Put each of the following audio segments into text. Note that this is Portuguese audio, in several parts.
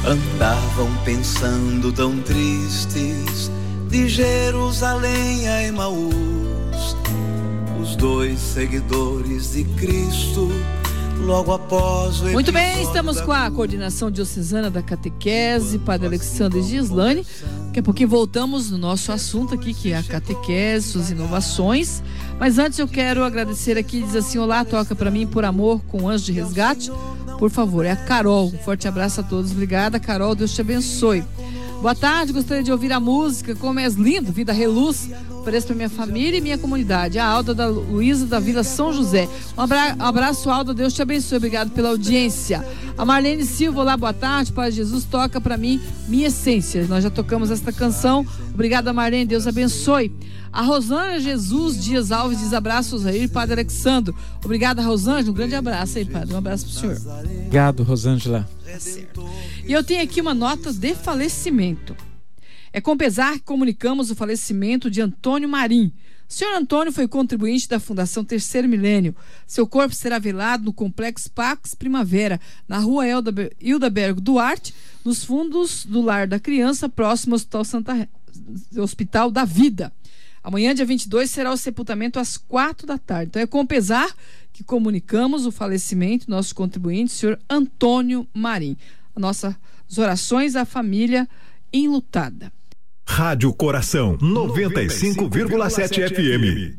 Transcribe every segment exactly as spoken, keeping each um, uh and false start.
Andavam pensando tão tristes, de Jerusalém a Emaús, os dois seguidores de Cristo, logo após o Muito bem, estamos com a coordenação diocesana da catequese, Padre Alexandre Gislane. Daqui a pouquinho voltamos no nosso assunto aqui, que é a catequese, suas inovações. Mas antes eu quero agradecer aqui, diz assim: olá, toca pra mim por amor com Anjo de Resgate. Por favor, é a Carol. Um forte abraço a todos. Obrigada, Carol. Deus te abençoe. Boa tarde, gostaria de ouvir a música Como És Lindo, Vida Reluz. Ofereço para minha família e minha comunidade. A Alda da Luísa da Vila São José. Um abra- abraço, Alda. Deus te abençoe. Obrigado pela audiência. A Marlene Silva, olá, boa tarde. Pai Jesus, toca para mim Minha Essência. Nós já tocamos esta canção. Obrigada, Marlene. Deus abençoe. A Rosângela Jesus Dias Alves diz abraços aí, Padre Alexandre. Obrigada, Rosângela. Um grande abraço aí, Padre. Um abraço pro senhor. Obrigado, Rosângela. Tá certo. E eu tenho aqui uma nota de falecimento. É com pesar que comunicamos o falecimento de Antônio Marim. O senhor Antônio foi contribuinte da Fundação Terceiro Milênio. Seu corpo será velado no Complexo Pax Primavera, na rua Hildabergo Duarte, nos fundos do Lar da Criança, próximo ao Hospital, Santa... Hospital da Vida. Amanhã, dia vinte e dois, será o sepultamento às quatro da tarde. Então é com pesar que comunicamos o falecimento do nosso contribuinte, o senhor Antônio Marim. Nossas orações à família enlutada. Rádio Coração noventa e cinco vírgula sete F M.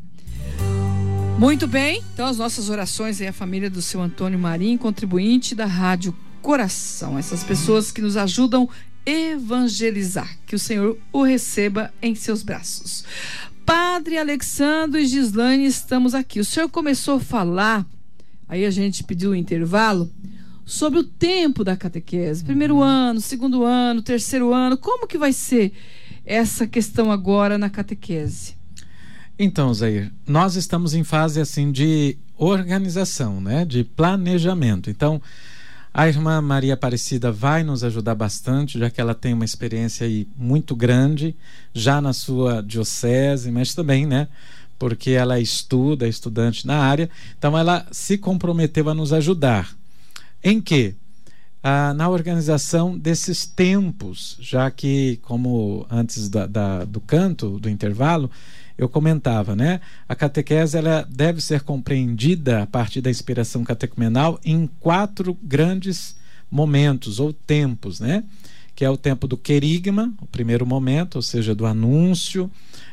Muito bem, então as nossas orações aí à família do seu Antônio Marim, contribuinte da Rádio Coração. Essas pessoas que nos ajudam a evangelizar. Que o Senhor o receba em seus braços. Padre Alexandre Gislane, estamos aqui. O senhor começou a falar, aí a gente pediu o intervalo, sobre o tempo da catequese. Primeiro uhum. ano, segundo ano, terceiro ano. Como que vai ser essa questão agora na catequese? Então, Zair, nós estamos em fase assim de organização, né? De planejamento. Então, a irmã Maria Aparecida vai nos ajudar bastante, já que ela tem uma experiência aí muito grande, já na sua diocese, mas também, né? Porque ela estuda, é estudante na área. Então, ela se comprometeu a nos ajudar. Em que? Ah, na organização desses tempos, já que, como antes da, da, do canto, do intervalo, eu comentava, né? A catequese ela deve ser compreendida a partir da inspiração catecumenal em quatro grandes momentos ou tempos, né? Que é o tempo do querigma, o primeiro momento, ou seja, do anúncio,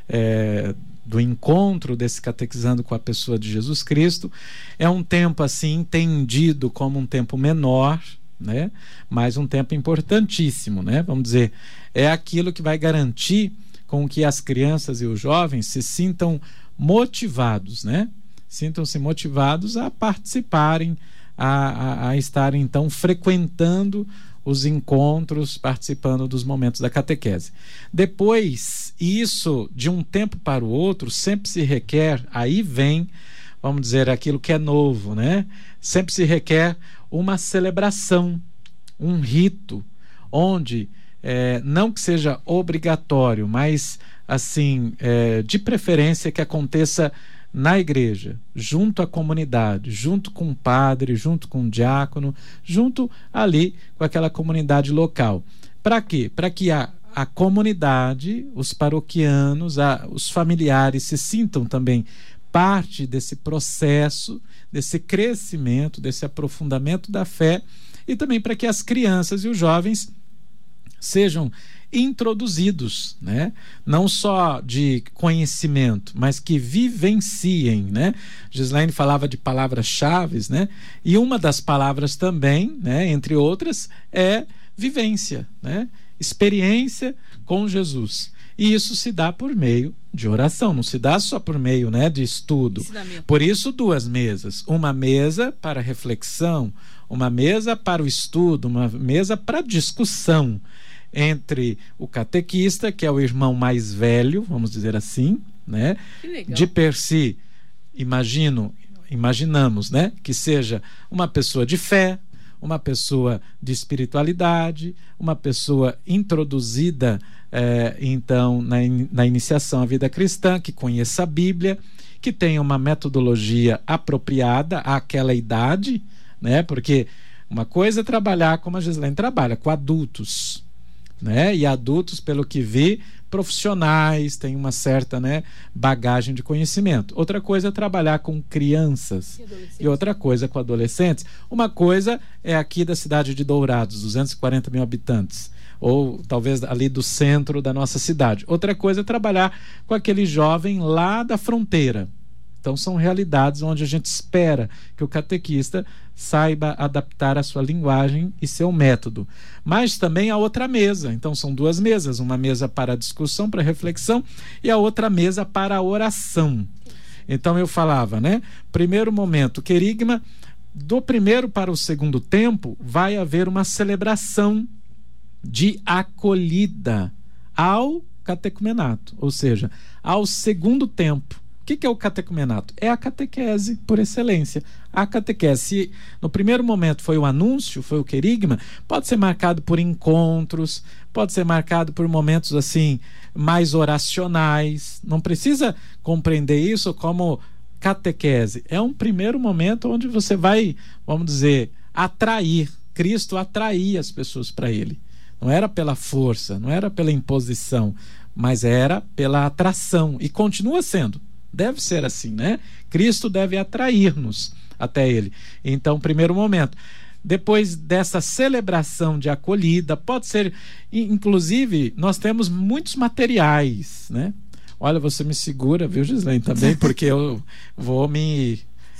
é, do encontro desse catequizando com a pessoa de Jesus Cristo. É um tempo assim entendido como um tempo menor, né? Mas um tempo importantíssimo, né? Vamos dizer, é aquilo que vai garantir com que as crianças e os jovens se sintam motivados, né? Sintam-se motivados a participarem, a, a, a estarem então frequentando os encontros, participando dos momentos da catequese. Depois, isso de um tempo para o outro sempre se requer, aí vem, vamos dizer, aquilo que é novo, né? Sempre se requer uma celebração, um rito, onde É, não que seja obrigatório, mas assim, é, de preferência que aconteça na igreja, junto à comunidade, junto com o padre, junto com o diácono, junto ali com aquela comunidade local. Para quê? Para que a, a comunidade, os paroquianos, a, os familiares se sintam também parte desse processo, desse crescimento, desse aprofundamento da fé, e também para que as crianças e os jovens sejam introduzidos, né? Não só de conhecimento, mas que vivenciem, né? Gislaine falava de palavras-chave, né? E uma das palavras também, né, entre outras, é vivência, né? Experiência com Jesus. E isso se dá por meio de oração, não se dá só por meio, né, de estudo. Por isso, duas mesas. Uma mesa para reflexão, uma mesa para o estudo, uma mesa para discussão entre o catequista, que é o irmão mais velho, vamos dizer assim, né? De per si, imagino, imaginamos, né, que seja uma pessoa de fé, uma pessoa de espiritualidade, uma pessoa introduzida é, então na, in, na iniciação à vida cristã, que conheça a Bíblia, que tenha uma metodologia apropriada àquela idade, né? Porque Uma coisa é trabalhar como a Gislaine trabalha, com adultos, né? E adultos, pelo que vi, profissionais, têm uma certa, né, bagagem de conhecimento. Outra coisa é trabalhar com crianças e, e outra coisa com adolescentes. Uma coisa é aqui da cidade de Dourados, duzentos e quarenta mil habitantes, ou talvez ali do centro da nossa cidade. Outra coisa é trabalhar com aquele jovem lá da fronteira. Então são realidades onde a gente espera que o catequista saiba adaptar a sua linguagem e seu método. Mas também a outra mesa. Então são duas mesas, uma mesa para discussão, para reflexão, e a outra mesa para oração. Então eu falava, né? Primeiro momento, querigma, do primeiro para o segundo tempo vai haver uma celebração de acolhida ao catecumenato, ou seja, ao segundo tempo. O que, que é o catecumenato? É a catequese por excelência. A catequese, se no primeiro momento foi o anúncio, foi o querigma, pode ser marcado por encontros, pode ser marcado por momentos assim mais oracionais. Não precisa compreender isso como catequese. É um primeiro momento onde você vai, vamos dizer, atrair, Cristo atrair as pessoas para Ele. Não era pela força, não era pela imposição, mas era pela atração, e continua sendo. Deve ser assim, né? Cristo deve atrair-nos até Ele. Então, primeiro momento. Depois dessa celebração de acolhida, pode ser, inclusive, nós temos muitos materiais, né? Olha, você me segura, viu, Gislaine, também, porque eu vou me...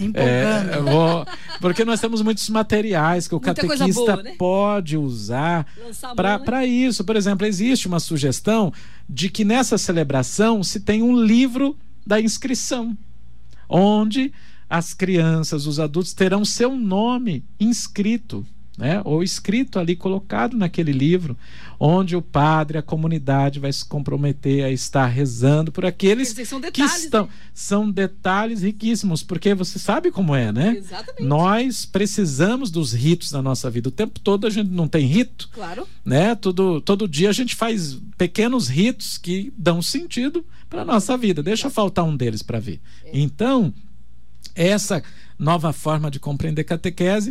É, vou, porque nós temos muitos materiais que o Muita catequista boa, né? pode usar para isso. Por exemplo, existe uma sugestão de que nessa celebração se tem um livro da inscrição, onde as crianças, os adultos terão seu nome inscrito, né? Ou escrito ali, colocado naquele livro, onde o padre, a comunidade vai se comprometer a estar rezando por aqueles são detalhes, que estão. Né? São detalhes riquíssimos, porque você sabe como é, né? Exatamente. Nós precisamos dos ritos na nossa vida. O tempo todo a gente não tem rito. Claro. Né? Todo, todo dia a gente faz pequenos ritos que dão sentido para a nossa vida. Deixa faltar um deles para ver. É. Então, essa nova forma de compreender catequese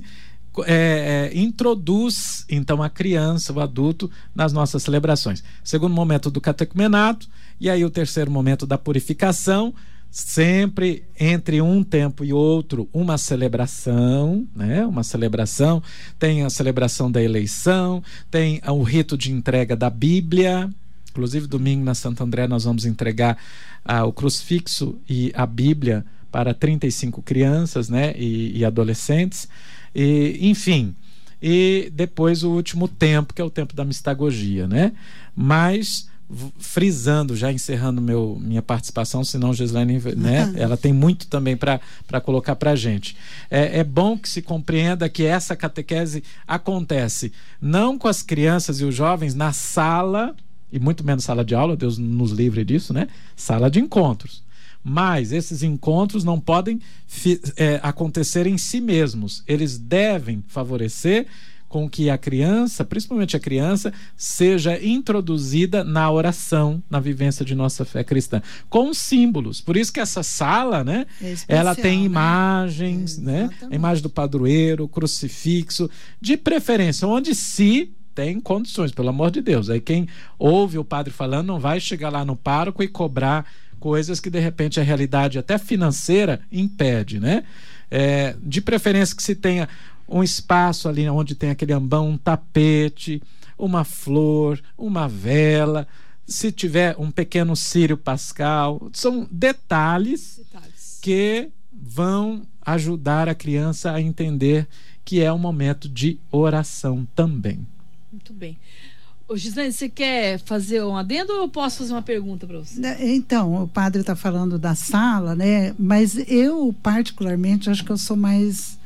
É, é, introduz então a criança, o adulto, nas nossas celebrações. Segundo momento do catecumenato, e aí o terceiro momento da purificação, sempre entre um tempo e outro uma celebração, né? Uma celebração, tem a celebração da eleição, tem o rito de entrega da Bíblia. Inclusive domingo na Santo André nós vamos entregar ah, o crucifixo e a Bíblia para trinta e cinco crianças, né? e, e adolescentes. E, enfim, e depois o último tempo, que é o tempo da mistagogia, né? Mas, frisando, já encerrando meu, minha participação, senão Gislaine, né? Ela tem muito também para colocar para a gente. É, é bom que se compreenda que essa catequese acontece não com as crianças e os jovens na sala, e muito menos sala de aula, Deus nos livre disso, né? Sala de encontros. Mas esses encontros não podem é, acontecer em si mesmos. Eles devem favorecer com que a criança, principalmente a criança, seja introduzida na oração, na vivência de nossa fé cristã, com símbolos. Por isso que essa sala, né, é especial, ela tem imagens, né? né? A imagem do padroeiro, crucifixo, de preferência, onde se tem condições, pelo amor de Deus. Aí quem ouve o padre falando não vai chegar lá no pároco e cobrar coisas que de repente a realidade até financeira impede, né? É, de preferência que se tenha um espaço ali onde tem aquele ambão, um tapete, uma flor, uma vela, se tiver um pequeno círio pascal. São detalhes, detalhes que vão ajudar a criança a entender que é um momento de oração também. Muito bem. Ô, Gislaine, você quer fazer um adendo ou eu posso fazer uma pergunta para você? Então, o padre está falando da sala, né? Mas eu, particularmente, acho que eu sou mais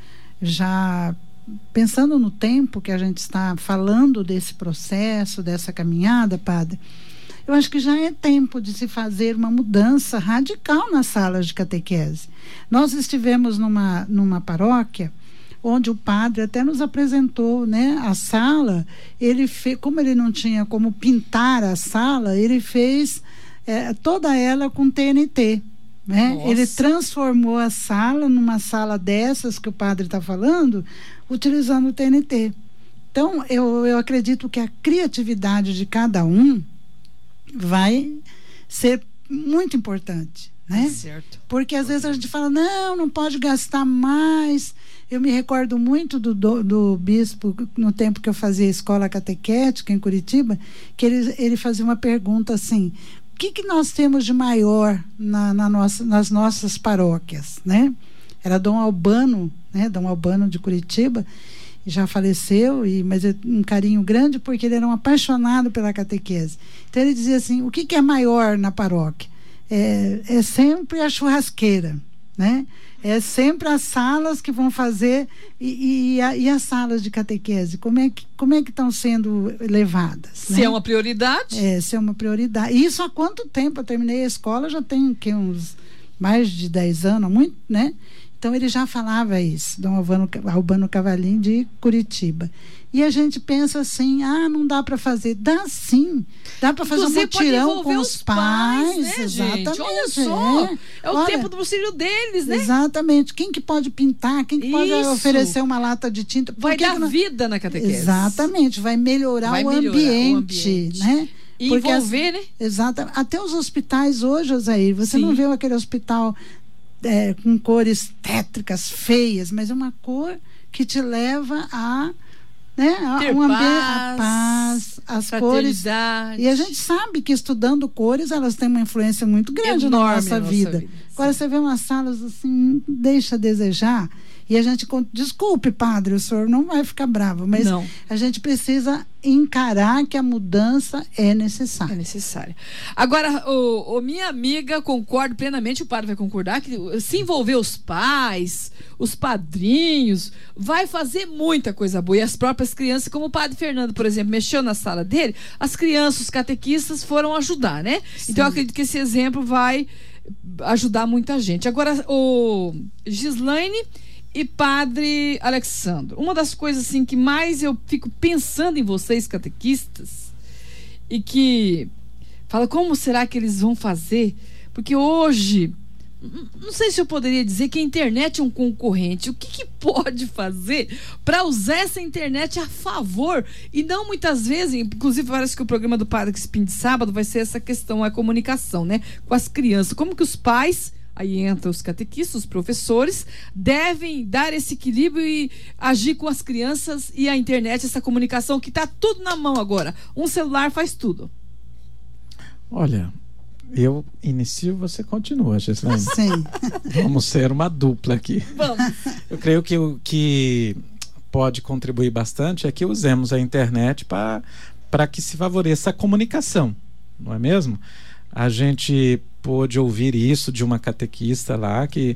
já pensando no tempo que a gente está falando desse processo, dessa caminhada, padre. Eu acho que já é tempo de se fazer uma mudança radical nas salas de catequese. Nós estivemos numa, numa paróquia onde o padre até nos apresentou, né, a sala. Ele fez, como ele não tinha como pintar a sala, ele fez é, toda ela com T N T, né? Ele transformou a sala numa sala dessas que o padre está falando, utilizando o T N T. Então, eu, eu acredito que a criatividade de cada um vai ser muito importante, né? Certo. Porque às vezes a gente fala, não, não pode gastar mais. Eu me recordo muito do, do, do bispo, no tempo que eu fazia escola catequética em Curitiba, que ele, ele fazia uma pergunta assim: o que, que nós temos de maior na, na nossa, nas nossas paróquias, né? Era Dom Albano, né? Dom Albano de Curitiba, já faleceu, e, mas é um carinho grande porque ele era um apaixonado pela catequese. Então ele dizia assim: o que, que é maior na paróquia? É, é sempre a churrasqueira, né? É sempre as salas que vão fazer e, e, a, e as salas de catequese, como é que como é que estão sendo levadas, se né? é uma prioridade. É, se é uma prioridade. E isso há quanto tempo? Eu terminei a escola, já tem que, uns mais de dez anos, muito, né? Então ele já falava isso, Dom Albano, Albano Cavalim de Curitiba. E a gente pensa assim: ah, não dá para fazer. Dá sim. Dá para fazer um mutirão com os pais. pais né, exatamente. Gente? Olha só. É, é o Olha, tempo do auxílio deles, né? Exatamente. Quem que pode pintar? Quem que Isso. pode oferecer uma lata de tinta? Vai que dar que não... vida na catequese. Exatamente. Vai melhorar, Vai o, melhorar ambiente, o ambiente, né? E porque envolver, as... né? Exatamente. Até os hospitais hoje, Osair, você Sim. não vê aquele hospital é, com cores tétricas, feias, mas é uma cor que te leva a, né, a ter um ambiente, paz, a paz, as cores. E a gente sabe que estudando cores, elas têm uma influência muito grande Enorme na nossa, na nossa vida. vida. Agora você vê umas salas assim, deixa a desejar. E a gente, desculpe, padre, o senhor não vai ficar bravo, mas não. A gente precisa encarar que a mudança é necessária. É necessária. Agora, o, o minha amiga, concordo plenamente, o padre vai concordar, que se envolver os pais, os padrinhos, vai fazer muita coisa boa. E as próprias crianças, como o padre Fernando, por exemplo, mexeu na sala dele, as crianças, os catequistas foram ajudar, né? Sim. Então, eu acredito que esse exemplo vai ajudar muita gente. Agora, o Gislaine e padre Alexandro, uma das coisas assim que mais eu fico pensando em vocês catequistas e que fala, como será que eles vão fazer? Porque hoje, não sei se eu poderia dizer que a internet é um concorrente. O que, que pode fazer para usar essa internet a favor? E não muitas vezes, inclusive parece que o programa do Padre Crispim de sábado vai ser essa questão, a comunicação, né, com as crianças. Como que os pais, aí entra os catequistas, os professores, devem dar esse equilíbrio e agir com as crianças e a internet, essa comunicação que está tudo na mão agora. Um celular faz tudo. Olha, eu inicio, você continua, Gislaine. Sim. Vamos ser uma dupla aqui. Vamos. Eu creio que o que pode contribuir bastante é que usemos a internet para para que se favoreça a comunicação, não é mesmo? A gente pôde ouvir isso de uma catequista lá, que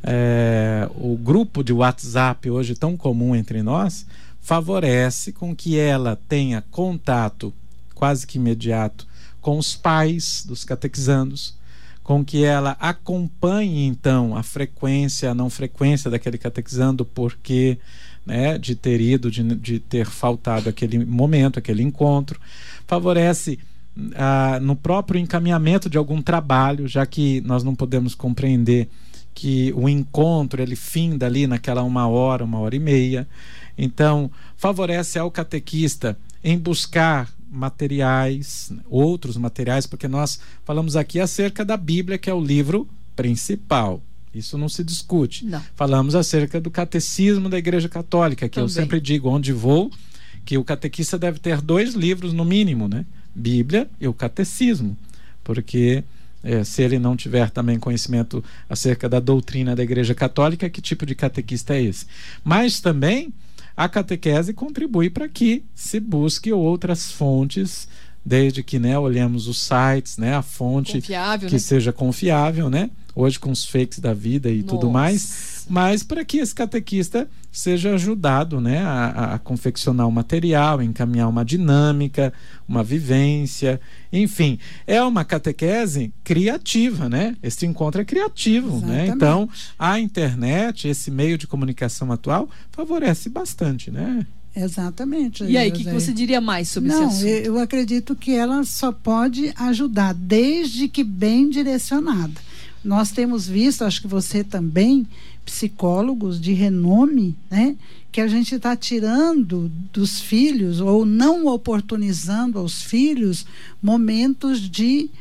é, o grupo de WhatsApp hoje tão comum entre nós favorece com que ela tenha contato quase que imediato com os pais dos catequizandos, com que ela acompanhe então a frequência, a não frequência daquele catequizando, porque, né, de ter ido, de, de ter faltado aquele momento, aquele encontro. Favorece ah, no próprio encaminhamento de algum trabalho, já que nós não podemos compreender que o encontro ele finda ali naquela uma hora, uma hora e meia. Então favorece ao catequista em buscar materiais, outros materiais, porque nós falamos aqui acerca da Bíblia, que é o livro principal, isso não se discute. Não. Falamos acerca do catecismo da Igreja Católica, que também. Eu sempre digo, onde vou, que o catequista deve ter dois livros no mínimo, né? Bíblia e o catecismo, porque é, se ele não tiver também conhecimento acerca da doutrina da Igreja Católica, que tipo de catequista é esse? Mas também a catequese contribui para que se busque outras fontes, desde que, né, olhemos os sites, né, a fonte confiável, que né? seja confiável, né? Hoje com os fakes da vida e Nossa. tudo mais, mas para que esse catequista seja ajudado, né, a, a confeccionar um material, encaminhar uma dinâmica, uma vivência, enfim, é uma catequese criativa, né? Esse encontro é criativo, né? Então a internet, esse meio de comunicação atual, favorece bastante, né? Exatamente. E aí, o que, que você diria mais sobre Não, esse assunto? Eu, eu acredito que ela só pode ajudar, desde que bem direcionada. nós temos visto, acho que você também, psicólogos de renome, né, que a gente está tirando dos filhos ou não oportunizando aos filhos momentos de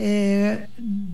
é,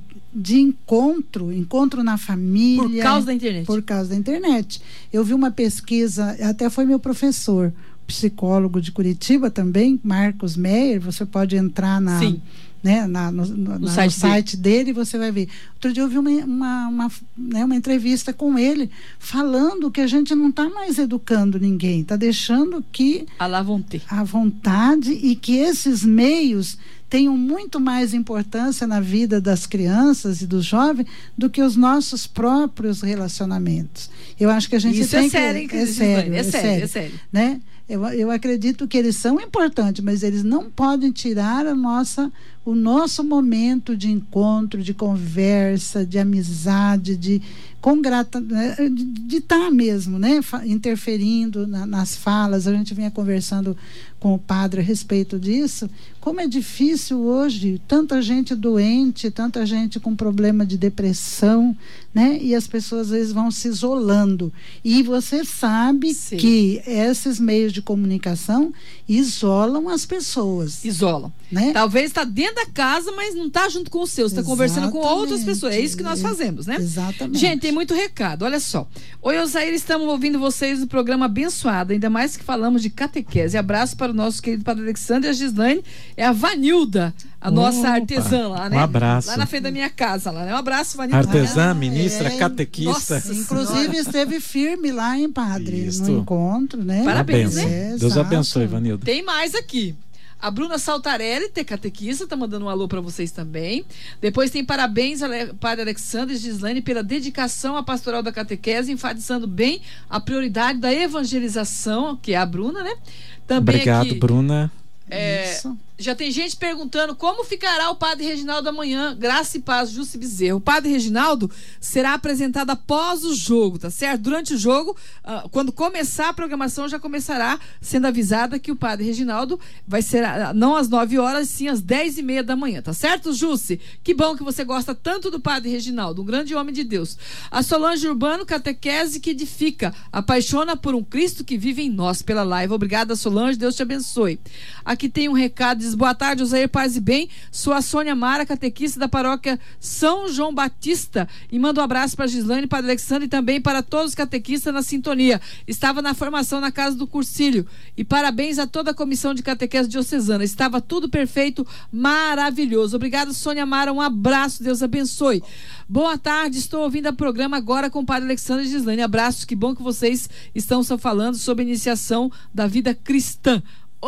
de encontro, encontro na família. Por causa da internet. Por causa da internet. Eu vi uma pesquisa, até foi meu professor, psicólogo de Curitiba também, Marcos Meyer, você pode entrar na... Sim. Né, na, no, no, no site, no site dele. dele você vai ver. Outro dia eu vi uma, uma, uma, né, uma entrevista com ele falando que a gente não está mais educando ninguém, está deixando que a lá vão ter a vontade e que esses meios tenham muito mais importância na vida das crianças e dos jovens do que os nossos próprios relacionamentos. Eu acho que a gente Isso tem é sério, que... É sério, é sério, é sério, é sério. Né? Eu, eu acredito que eles são importantes, mas eles não podem tirar a nossa, o nosso momento de encontro, de conversa, de amizade, de congrata, de estar mesmo, né? Interferindo na, nas falas. A gente vinha conversando com o padre a respeito disso. Como é difícil hoje, tanta gente doente, tanta gente com problema de depressão, né? E as pessoas às vezes vão se isolando. E você sabe Sim. que esses meios de comunicação isolam as pessoas. Isolam. Né? Talvez está dentro da casa, mas não está junto com os seus, está conversando com outras pessoas. É isso que nós fazemos, né? Exatamente. Gente, tem muito recado, olha só. Oi, Osair, estamos ouvindo vocês no programa abençoado, ainda mais que falamos de catequese. Abraço para o nosso querido padre Alexandre e a Gislaine, é a Vanilda, a Opa, nossa artesã lá, né? Um abraço. Lá na frente da minha casa, lá, né? Um abraço, Vanilda. Artesã, ministra, é, catequista. Nossa, inclusive esteve firme lá, hein, padre? Isso. No encontro, né? Parabéns, né? É, Deus exato. abençoe, Vanilda. Tem mais aqui. A Bruna Saltarelli, ter catequista, tá mandando um alô para vocês também. Depois tem parabéns ao padre Alexandre e Gislaine pela dedicação à pastoral da catequese, enfatizando bem a prioridade da evangelização, que é a Bruna, né? Também Obrigado, aqui, Bruna. É, já tem gente perguntando como ficará o padre Reginaldo amanhã. Graça e paz, Jusce Bezerra. O padre Reginaldo será apresentado após o jogo, tá certo? Durante o jogo, uh, quando começar a programação, já começará sendo avisada que o padre Reginaldo vai ser uh, não às nove horas, sim às dez e meia da manhã, tá certo, Jusce? Que bom que você gosta tanto do padre Reginaldo, um grande homem de Deus. A Solange Urbano, catequese que edifica, apaixona por um Cristo que vive em nós pela live. Obrigada, Solange, Deus te abençoe. Aqui tem um recado, diz: boa tarde, Osair, paz e bem. Sou a Sônia Mara, catequista da paróquia São João Batista, e mando um abraço para Gislaine, padre Alexandre, e também para todos os catequistas na sintonia. Estava na formação na casa do Cursilho, e parabéns a toda a comissão de catequese diocesana. Estava tudo perfeito, maravilhoso. Obrigado, Sônia Mara, um abraço, Deus abençoe. Boa tarde, estou ouvindo o programa agora com o padre Alexandre e Gislaine. Abraços, que bom que vocês estão só falando sobre a iniciação da vida cristã.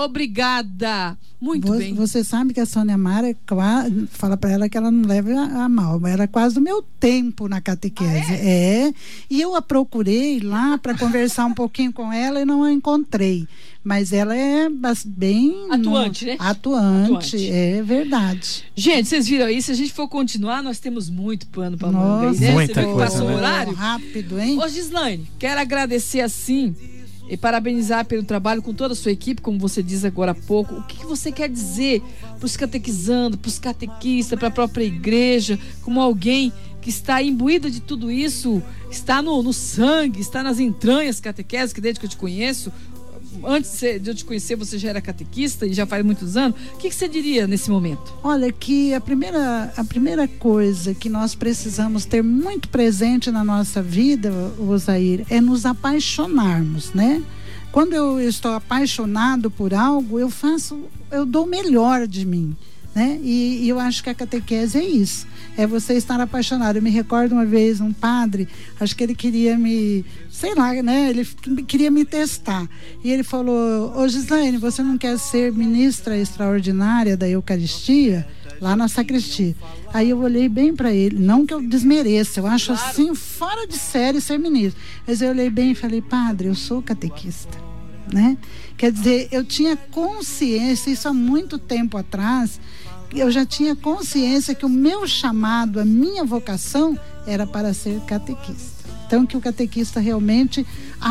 Obrigada. Muito você, bem. Você sabe que a Sônia Mara é quase, fala para ela que ela não leva a, a mal, mas era quase o meu tempo na catequese. Ah, é? é. E eu a procurei lá para conversar um pouquinho com ela e não a encontrei. Mas ela é bem atuante, no, né? Atuante, atuante, é verdade. Gente, vocês viram aí? Se a gente for continuar, nós temos muito pano para manga aí, né? Muita Você coisa, passou né? o horário? Rápido, hein? Ô, Gislaine, quero agradecer assim e parabenizar pelo trabalho com toda a sua equipe, como você diz agora há pouco. O que, que você quer dizer para os catequizandos, para os catequistas, para a própria igreja, como alguém que está imbuída de tudo isso, está no, no sangue, está nas entranhas catequese, que desde que eu te conheço, antes de eu te conhecer, você já era catequista e já faz muitos anos. O que, que você diria nesse momento? Olha, que a primeira, a primeira coisa que nós precisamos ter muito presente na nossa vida, Osair, é nos apaixonarmos, né? Quando eu estou apaixonado por algo, eu faço, eu dou o melhor de mim, né? E, e eu acho que a catequese é isso, é você estar apaixonado. Eu me recordo uma vez um padre, acho que ele queria me, sei lá, né? Ele queria me testar. E ele falou: ô Gislaine, você não quer ser ministra extraordinária da Eucaristia? Lá na sacristia. Aí eu olhei bem para ele, não que eu desmereça, eu acho claro. Assim, fora de série ser ministro. Mas eu olhei bem e falei: padre, eu sou catequista, né? Quer dizer, eu tinha consciência, isso há muito tempo atrás, eu já tinha consciência que o meu chamado, a minha vocação era para ser catequista. Então, que o catequista realmente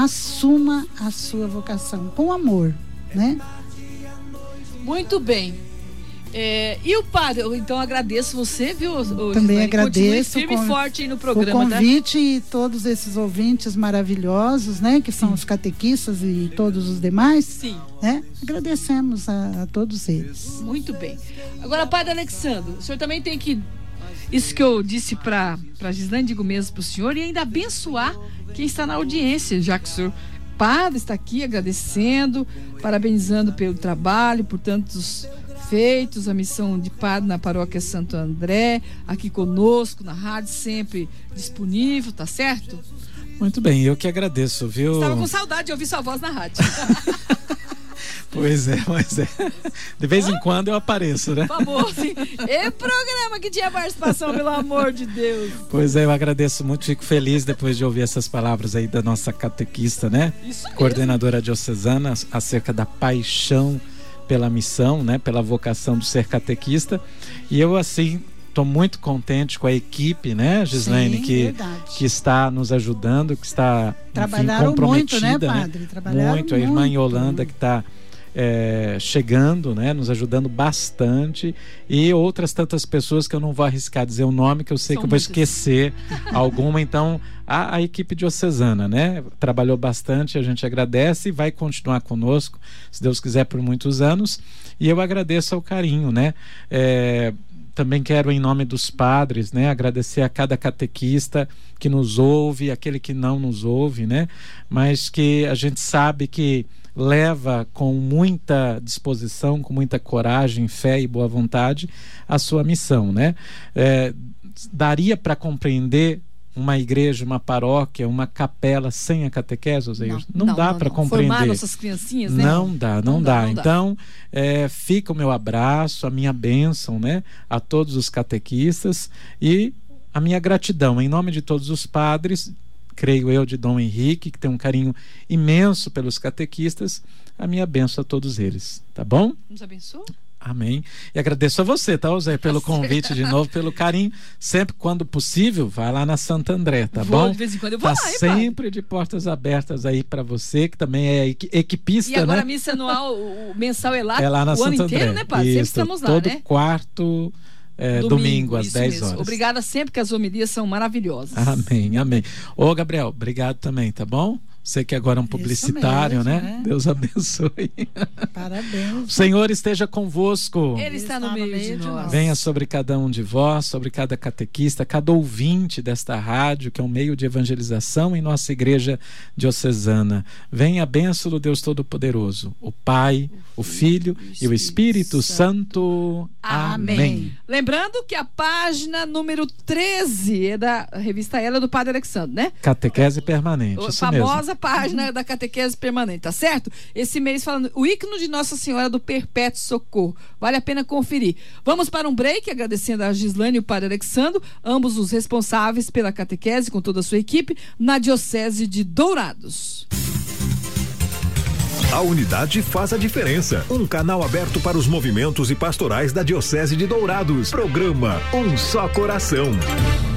assuma a sua vocação com amor, né? Muito bem. É, e o padre, eu, então agradeço você, viu? O, Também Gislaine, agradeço firme com, e forte aí no programa. o convite, tá? E todos esses ouvintes maravilhosos, né? Que são Sim. os catequistas e todos os demais. Sim. Né? Agradecemos a, a todos eles. Muito bem. Agora, padre Alexandre, o senhor também tem que, isso que eu disse para a Gislaine, digo mesmo para o senhor, e ainda abençoar quem está na audiência, já que o senhor padre está aqui agradecendo, parabenizando pelo trabalho, por tantos feitos, a missão de padre na paróquia Santo André, aqui conosco na rádio, sempre disponível, tá certo? Muito bem, eu que agradeço, viu? Estava com saudade de ouvir sua voz na rádio. Pois é, pois é. De vez em quando eu apareço, né? Por favor, sim. E programa que tinha participação, pelo amor de Deus. Pois é, eu agradeço muito, fico feliz depois de ouvir essas palavras aí da nossa catequista, né? Isso mesmo. Coordenadora diocesana, acerca da paixão pela missão, né? Pela vocação do ser catequista. E eu, assim, estou muito contente com a equipe, né, Gislaine, Sim, que, que está nos ajudando, que está, enfim, comprometida. Muito, né, padre? Trabalharam muito. A irmã muito. Yolanda, que está É, chegando, né, nos ajudando bastante, e outras tantas pessoas que eu não vou arriscar dizer o nome, que eu sei São que eu vou esquecer alguma. Então a, a equipe diocesana, né, trabalhou bastante, a gente agradece e vai continuar conosco, se Deus quiser, por muitos anos. E eu agradeço ao carinho, né, é, também quero, em nome dos padres, né, agradecer a cada catequista que nos ouve, aquele que não nos ouve, né, mas que a gente sabe que leva com muita disposição, com muita coragem, fé e boa vontade a sua missão, né? É, daria para compreender uma igreja, uma paróquia, uma capela sem a catequese, Oséias? Não, não, não dá para compreender. Formar nossas criancinhas, né? Não dá, não, não dá. dá. Não então, é, fica o meu abraço, a minha bênção, né, a todos os catequistas e a minha gratidão em nome de todos os padres, creio eu, de Dom Henrique, que tem um carinho imenso pelos catequistas, a minha bênção a todos eles, tá bom? Nos abençoe. Amém. E agradeço a você, tá, Zé, pelo convite de novo, pelo carinho. Sempre quando possível, vai lá na Santo André, tá vou, bom? De vez em quando eu vou tá lá, hein, sempre padre? De portas abertas aí para você, que também é equipista, né? E agora né? a missa anual, o mensal é lá, é lá na o Santo ano André. inteiro, né, padre? Isso, sempre estamos lá, todo né? quarto é, domingo, domingo às dez horas. Obrigada sempre, que as homilias são maravilhosas. Amém, amém. Ô, Gabriel, obrigado também, tá bom? Você que agora é um publicitário, mesmo, né? né? Deus abençoe. Parabéns. O Senhor esteja convosco. Ele está no meio, meio de nós. Venha sobre cada um de vós, sobre cada catequista, cada ouvinte desta rádio, que é um meio de evangelização em nossa igreja diocesana. Venha a bênção do Deus Todo-Poderoso, o Pai, o Filho e o Espírito Santo. Amém. Amém. Lembrando que a página número treze é da revista Ela do Padre Alexandre, né? Catequese Permanente. A isso famosa mesmo. página da Catequese Permanente, tá certo? Esse mês falando o ícone de Nossa Senhora do Perpétuo Socorro. Vale a pena conferir. Vamos para um break, agradecendo a Gislaine e o Padre Alexandre, ambos os responsáveis pela catequese, com toda a sua equipe, na Diocese de Dourados. A unidade faz a diferença. Um canal aberto para os movimentos e pastorais da Diocese de Dourados. Programa Um Só Coração.